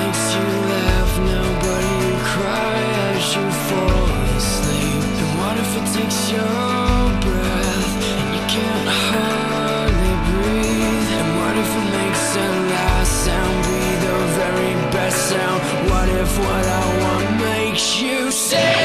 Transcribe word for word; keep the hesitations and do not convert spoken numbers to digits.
makes you laugh now, but you cry as you fall asleep? And what if it takes your breath and you can't hardly breathe? And what if it makes the last sound be the very best sound? What if what I want makes you say